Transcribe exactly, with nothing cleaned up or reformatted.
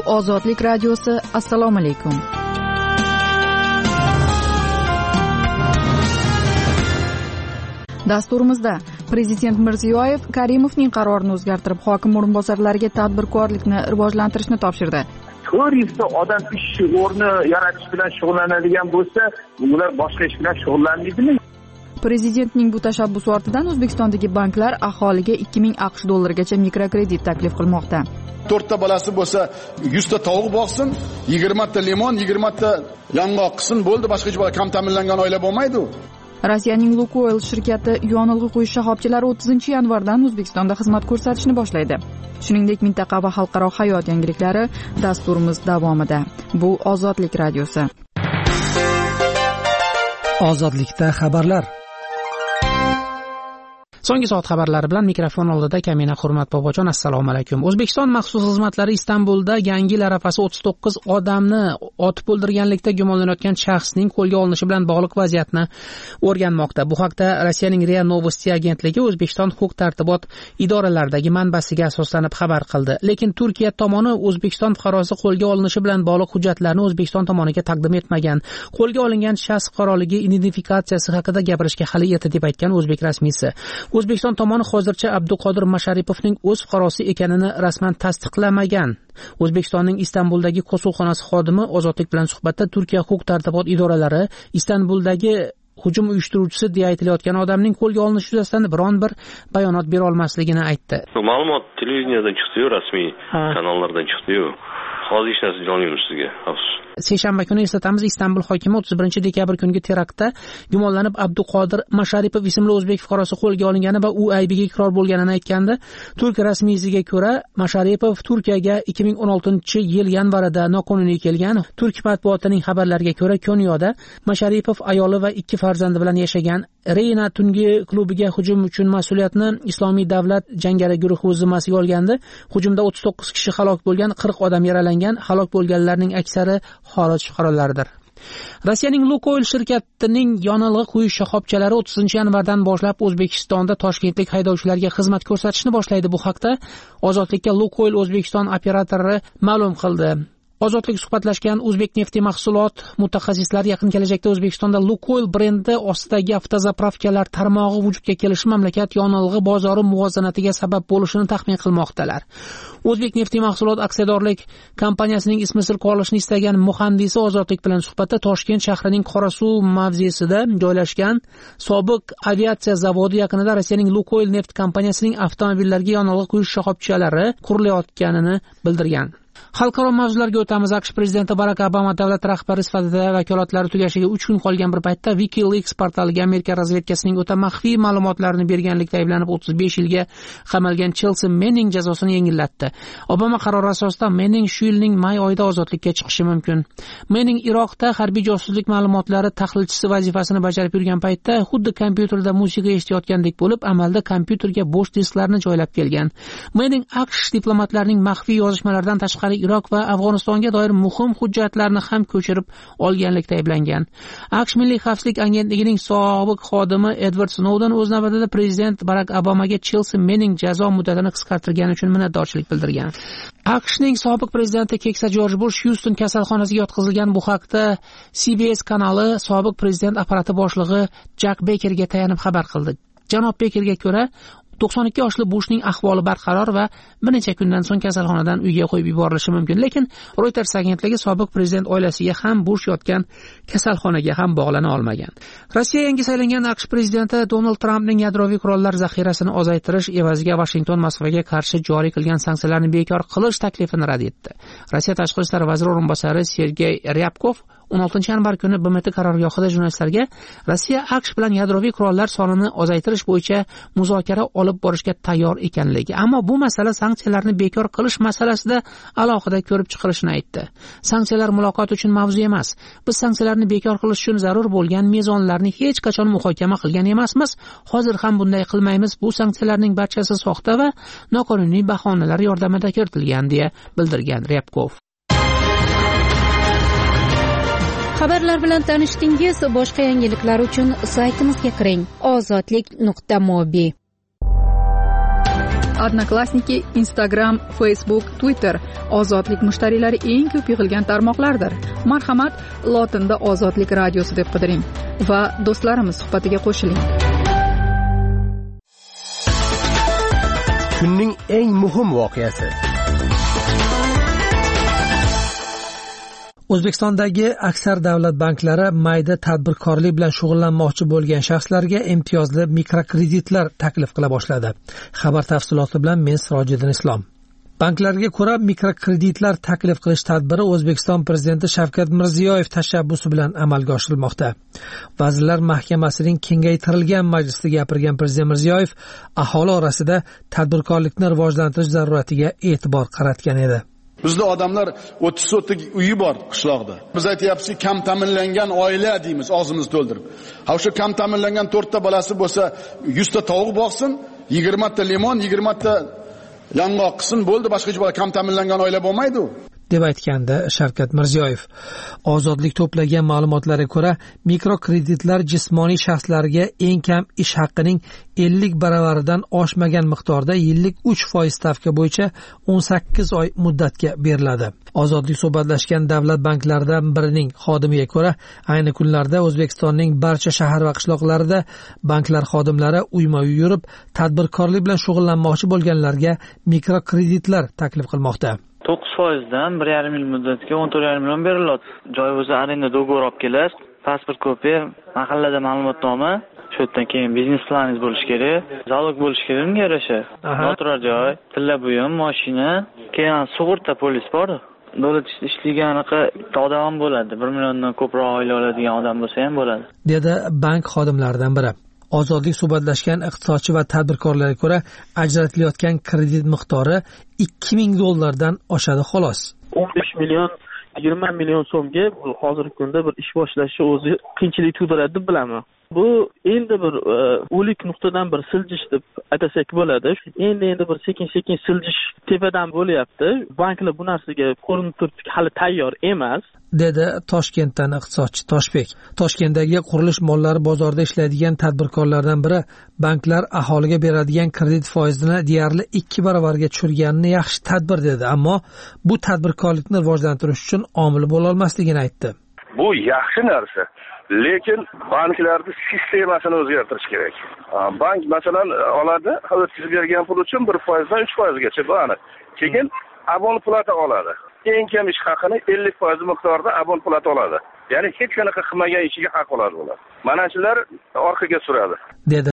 Ozodlik radiosi. Assalomu alaykum. Dasturimizda Prezident Mirziyoyev Karimovning qarorini o'zgartirib, hokim o'rinbosarlariga tadbirkorlikni rivojlantirishni topshirdi. to'rt yuzta odam ish o'rni yaratish bilan shug'ullanadigan bo'lsa, ular boshqa ish bilan shug'ullanmaydimi? Prezidentning bu tashabbusi ortidan O'zbekistondagi banklar aholiga ikki ming aqsh dollarigacha mikrokredit taklif qilmoqda. to'rtta bolasi bo'lsa, yuzta tovuq boqsin, yigirmata limon, yigirmata yong'oq qilsin, bo'ldi, boshqa hech bola kam ta'minlangan oila bo'lmaydi. Rossiyaning Lukoil shirkati yonilg'i quyish shoxobchalari o'ttizinchi yanvardan O'zbekistonda xizmat ko'rsatishni boshlaydi. Shuningdek, mintaqa va xalqaro hayot yangiliklari dasturimiz davomida. Bu Ozodlik radiosi. Ozodlikda xabarlar. So'nggi soat xabarlari bilan mikrofon oldida Kamina Hurmat Bobojon. Assalomu alaykum. O'zbekiston maxsus xizmatlari Istanbulda Yangi yil arafasi o'ttiz to'qqiz odamni otib o'ldirganlikda gumonlanayotgan shaxsning qo'lga olinishi bilan bog'liq vaziyatni o'rganmoqda. Bu haqda Rossiyaning RIA Novosti agentligi O'zbekiston huquq-tartibot idoralaridagi manbasiga asoslanib xabar qildi. Lekin Turkiya tomoni O'zbekiston fuqarosi qo'lga olinishi bilan bog'liq hujjatlarni O'zbekiston tomoniga taqdim etmagan. Qo'lga olingan shaxs fuqaroligi identifikatsiyasi haqida gapirishga hali erta deb aytgan o'zbek rasmiysi. O'zbekiston tomoni hozircha Abduqodir Masharipovning o'z fuqarosi ekanini rasman tasdiqlamagan. O'zbekistonning Istanbuldagi konsulxonasi xodimi Ozodlik bilan suhbatda Turkiya huquq-tartibot idoralari Istanbuldagi hujum uyushtiruvchisi deya aytilayotgan odamning qo'lga olinishi yuzasidan biron bir bayonot bera olmasligini aytdi. Ma'lumot televiziyadan chiqdi-yu, rasmiy kanallardan chiqdi-yu. Hozir hech narsa bilolmaymiz sizga. Seshanba kuni eslatamiz, Istanbul hokimi o'ttiz birinchi dekabr kungi teraktda gumonlanib Abduqodir Masharipov ismli o'zbek fuqarosi qo'lga olingani va u aybiga iqror bo'lganini aytgandi. Turk rasmiysiga ko'ra, Masharipov Turkiyaga ikki ming o'n oltinchi yil yanvarida noqonuniy kelgan. Turk matbuotining xabarlariga ko'ra, Konyoda Masharipov ayoli va ikki farzandi bilan yashagan. Reyna tungi klubiga hujum uchun mas'uliyatni Islomiy davlat jangari guruhi o'z zimmasiga olgandi. Hujumda o'ttiz to'qqiz kishi halok bo'lgan, qirq odam yaralangan. Halok bo'lganlarning aksari xorij fuqarolaridir. Rossiyaning Lukoil shirkatining yonilg'i quyish shoxobchalari o'ttizinchi yanvardan boshlab O'zbekistonda toshkentlik haydovchilarga xizmat ko'rsatishni boshlaydi. Bu haqda Ozodlikka Lukoil O'zbekiston operatori ma'lum qildi. Ozodlik suhbatlashgan O'zbek nefti mahsulot mutaxassislari yaqin kelajakda O'zbekistonda Lukoil brendi ostidagi avtozapravkalar tarmog'i vujudga kelishi mamlakat yonilg'i bozori muvozanatiga sabab bo'lishini taxmin qilmoqdalar. O'zbek nefti mahsulot aksiyadorlik kompaniyasining ismi sir qolishini istagan muhandisi Ozodlik bilan suhbatda Toshkent shahrining Qorasuv mavzesida joylashgan sobiq aviatsiya zavodi yaqinida Rossiyaning Lukoil neft kompaniyasining avtomobillarga yonilg'i quyish shoxobchalari qurilayotganini bildirgan. Xalqaro mavzularga o'tamiz. AQSh prezidenti Barak Obama davlat rahbari sifatida vakolatlari tugashiga uch kun qolgan bir paytda WikiLeaks portaliga Amerika razvedkasining o'ta maxfiy ma'lumotlarini berganlikda ayblanib o'ttiz besh yilga qamalgan Chelsea Manning jazosini yengillatdi. Obama qarori asosida Manning shu yilning may oyida ozodlikka chiqishi mumkin. Manning Iroqda harbiy josuslik ma'lumotlari tahlilchisi vazifasini bajarib yurgan paytda xuddi kompyuterda musiqa eshitayotgandek bo'lib, amalda kompyuterga bo'sh disklarni joylab kelgan. Manning AQSh diplomatlarining maxfiy yozishmalaridan tashqari Iroq va Afg'onistonga doir muhim hujjatlarni ham ko'chirib olganlikda ayblangan. AQSh Milliy xavfsizlik agentligining sobiq xodimi Edward Snowden o'z navbatida prezident Barak Obamaga Chelsea Manning jazo muddatini qisqartirgani uchun minnatdorchilik bildirgan. AQShning sobiq prezidenti keksa Jorj Bush Houston kasalxonasiga yotqizilgan. Bu haqda C B S kanali sobiq prezident apparati boshlig'i Jack Bakerga tayanib xabar qildi. Janob Bakerga ko'ra, to'qson ikki yoshli Bushning ahvoli barqaror va bir necha kundan so'ng kasalxonadan uyga qo'yib yuborilishi mumkin. Lekin Reuters agentligi sobiq prezident oilasiga ham Bush yotgan kasalxonaga ham bog'lana olmagan. Rossiya yangi saylangan AQSh prezidenti Donald Trampning yadroviy qurollar zaxirasini ozaytirish evaziga Washington Moskvaga qarshi joriy qilgan sanksiyalarni bekor qilish taklifini rad etdi. Rossiya tashqi ishlar vaziri o'rinbosari Sergey Ryabkov o'n oltinchi yanvar kuni B M T qarorgohida jurnalistlarga Rossiya AQSh bilan yadroviy qurollar sonini ozaytirish bo'yicha muzokara olib borishga tayyor ekanligi, ammo bu masala sanksiyalarni bekor qilish masalasida alohida ko'rib chiqilishini aytdi. Sanksiyalar muloqot uchun mavzu emas. Biz sanksiyalarni bekor qilish uchun zarur bo'lgan mezonlarni hech qachon muhokama qilgan emasmiz. Hozir ham bunday qilmaymiz. Bu sanksiyalarning barchasi soxta va noqonuniy bahonalar yordamida kiritilgan deya bildirgan Ryabkov. Xabarlar bilan tanishdingiz. Boshqa yangiliklar uchun saytimizga kiring: ozodlik nuqta mobi. Odnoklassniki, Instagram, Facebook, Twitter ozodlik mushtariylari eng ko'p yig'ilgan tarmoqlardir. Marhamat, lotinda Ozodlik radiosi deb qidiring va do'stlarimiz suhbatiga qo'shiling. Kunning eng muhim voqeasi. O'zbekistondagi aksar davlat banklari mayda tadbirkorlik bilan shug'ullanmoqchi bo'lgan shaxslarga imtiyozli mikrokreditlar taklif qila boshladi. Xabar tafsiloti bilan men Sirojiddin Islom. Banklarga ko'ra mikrokreditlar taklif qilish tadbiri O'zbekiston Prezidenti Shavkat Mirziyoyev tashabbusi bilan amalga oshirilmoqda. Vazirlar Mahkamasining kengaytirilgan majlisida gapirgan Prezident Mirziyoyev aholi orasida tadbirkorlikni rivojlantirish zaruratiga e'tibor qaratgan edi. Bizda odamlar o'ttiz so'tlik uyi bor qishloqda. Biz aytyapsizki, kam ta'minlangan oila deymiz, og'zimizni to'ldirib. Ha o'sha kam ta'minlangan to'rtta bolasi bo'lsa, yuz ta tovuq boqsin, yigirma ta limon, yigirma ta yong'oq qilsin, bo'ldi, boshqa hech bir kam ta'minlangan oila bo'lmaydi-ku. deb aytgandi Shavkat Mirziyoyev. Ozodlik to'plagan ma'lumotlarga ko'ra, mikrokreditlar jismoniy shaxslarga eng kam ish haqining ellik baravaridan oshmagan miqdorda yillik uch foiz stavka bo'yicha o'n sakkiz oy muddatga beriladi. Ozodlik suhbatlashgan davlat banklaridan birining xodimiga ko'ra, ayni kunlarda O'zbekistonning barcha shahar va qishloqlarida banklar xodimlari uyma-uy yurib, tadbirkorlik bilan shug'ullanmoqchi bo'lganlarga mikrokreditlar taklif qilmoqda. to'qqiz foizdan bir yarim yil muddatga o'n to'rt yarim million beriladi. Joy bo'lsa arenda dogovor olib kelasiz, pasport kopiya, mahallada ma'lumotnoma, shu yerdan keyin biznes planingiz bo'lishi kerak, zalog bo'lishi kerak unga yarasha. Noturar joy, tilla buyum, mashina, keyin sug'urta polis bor. Davlat ishlaganiga bitta odam ham bo'ladi. bir milliondan ko'proq oila oladigan odam bo'lsa ham bo'ladi, dedi bank xodimlaridan biri. Ozodlik suhbatlashgan iqtisodchi va tadbirkorlarga ko'ra, ajratilayotgan kredit miqdori ikki ming dollardan oshadi xolos. o'n besh million, yigirma million so'mga hozirgi kunda bir ish boshlashni o'zi qiyinchilik tug'diradi deb bilaman. Bu endi bir o'lik nuqtadan bir siljish deb atasak bo'ladi. Endi endi bir sekin-sekin siljish tepadan bo'lyapti. Banklar bu narsaga ko'rinib turibdi, hali tayyor emas, dedi Toshkentdan iqtisodchi Toshbek. Toshkentdagi qurilish mollari bozorida ishlaydigan tadbirkorlardan biri banklar aholiga beradigan kredit foizini deyarli ikki baravarga tushirganini yaxshi tadbir dedi, ammo bu tadbirkorlikni rivojlantirish uchun omil bo'la olmasligini aytdi. Bu yaxshi narsa. Lekin banklarning sistemasini o'zgartirish kerak. Bank masalan oladi, o'tkazib bergan pul uchun bir foizdan uch foizgacha bu aniq. Keyin abon plata oladi. Eng kam ish haqini ellik foiz miqdorida abon plata oladi. Ya'ni hech qanaqa qilmagan ishiga haq oladi ular. Mana shular orqaga suradi, dedi